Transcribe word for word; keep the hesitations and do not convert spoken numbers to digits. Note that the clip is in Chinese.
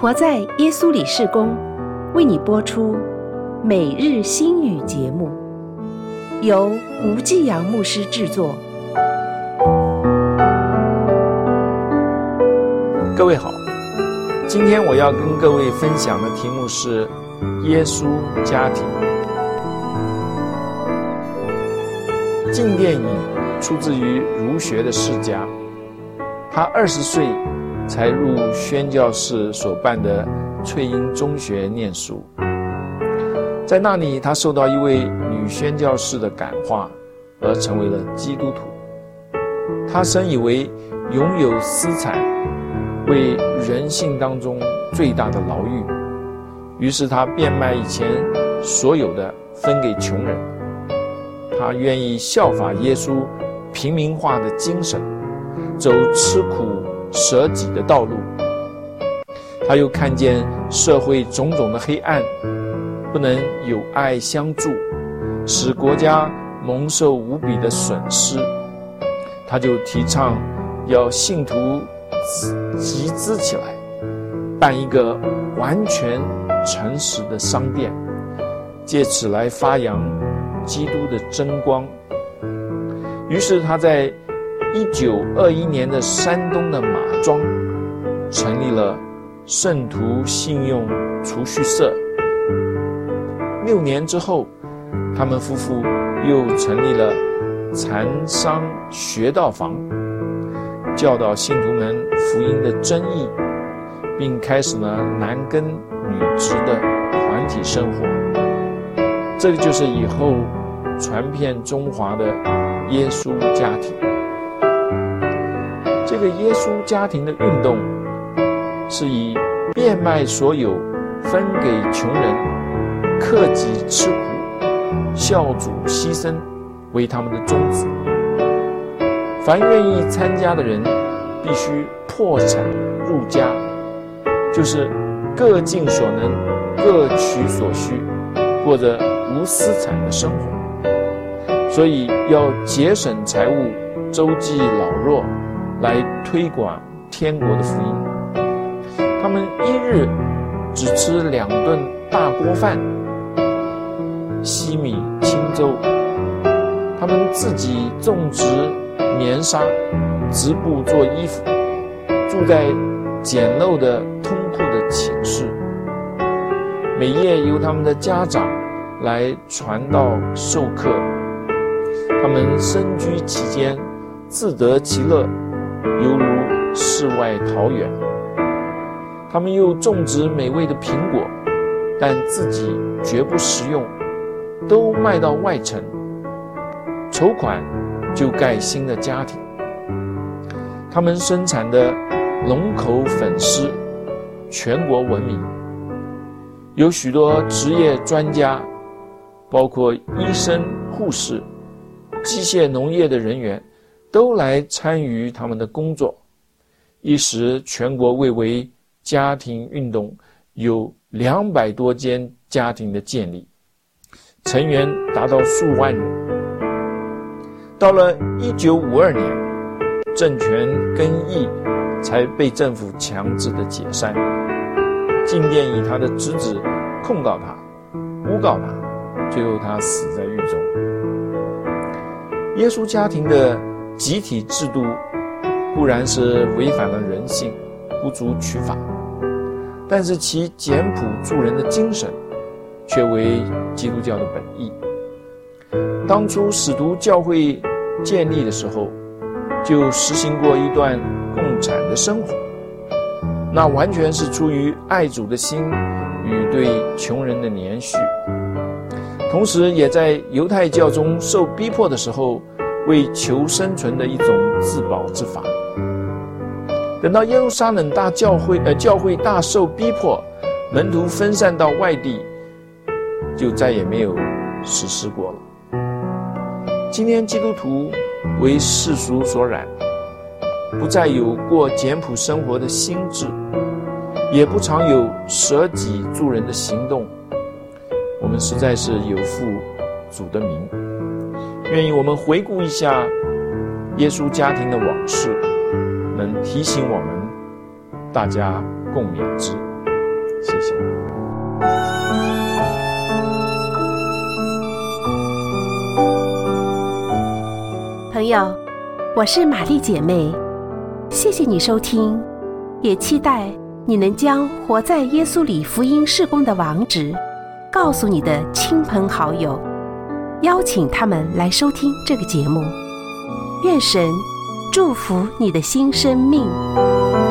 活在耶稣里事工为你播出每日新语节目，由吴继阳牧师制作。 各位好，今天我要跟各位分享的题目是耶稣家庭。近电影出自于儒学的世家，他二十岁才入宣教士所办的翠英中学念书，在那里他受到一位女宣教士的感化，而成为了基督徒。他深以为拥有私产为人性当中最大的牢狱，于是他变卖以前所有的分给穷人。他愿意效法耶稣平民化的精神，走吃苦舍己的道路。他又看见社会种种的黑暗，不能有爱相助，使国家蒙受无比的损失。他就提倡要信徒集资起来，办一个完全诚实的商店，借此来发扬基督的真光。于是他在一九二一年的山东的马庄成立了圣徒信用储蓄社。六年之后，他们夫妇又成立了禅商学道坊，教导信徒们福音的真意，并开始了男耕女织的团体生活。这个就是以后传遍中华的耶稣家庭。这个耶稣家庭的运动是以变卖所有分给穷人、克己吃苦、孝主牺牲为他们的宗旨。凡愿意参加的人必须破产入家，就是各尽所能，各取所需，过着无私产的生活。所以要节省财物，周济老弱，来推广天国的福音。他们一日只吃两顿大锅饭，稀米轻粥。他们自己种植棉纱，织布做衣服，住在简陋的通铺的寝室。每夜由他们的家长来传道授课。他们深居其间，自得其乐，犹如世外桃源。他们又种植美味的苹果，但自己绝不食用，都卖到外城，筹款就盖新的家庭。他们生产的龙口粉丝全国闻名，有许多职业专家，包括医生、护士、机械农业的人员，都来参与他们的工作。一时全国蔚为家庭运动，有两百多间家庭的建立，成员达到数万人。到了一九五二年，政权更易，才被政府强制的解散。进殿以他的侄子控告他，诬告他，最后他死在狱中。耶稣家庭的集体制度固然是违反了人性，不足取法，但是其简朴助人的精神却为基督教的本意。当初使徒教会建立的时候，就实行过一段共产的生活，那完全是出于爱主的心与对穷人的怜恤，同时也在犹太教中受逼迫的时候，为求生存的一种自保之法。等到耶路撒冷大教会呃教会大受逼迫，门徒分散到外地，就再也没有实施过了。今天基督徒为世俗所染，不再有过简朴生活的心智，也不常有舍己助人的行动。我们实在是有负主的名。愿意我们回顾一下耶稣家庭的往事，能提醒我们，大家共勉之。 谢谢。 朋友，我是玛丽姐妹，谢谢你收听，也期待你能将活在耶稣里福音事工的网址告诉你的亲朋好友，邀请他们来收听这个节目。愿神祝福你的新生命。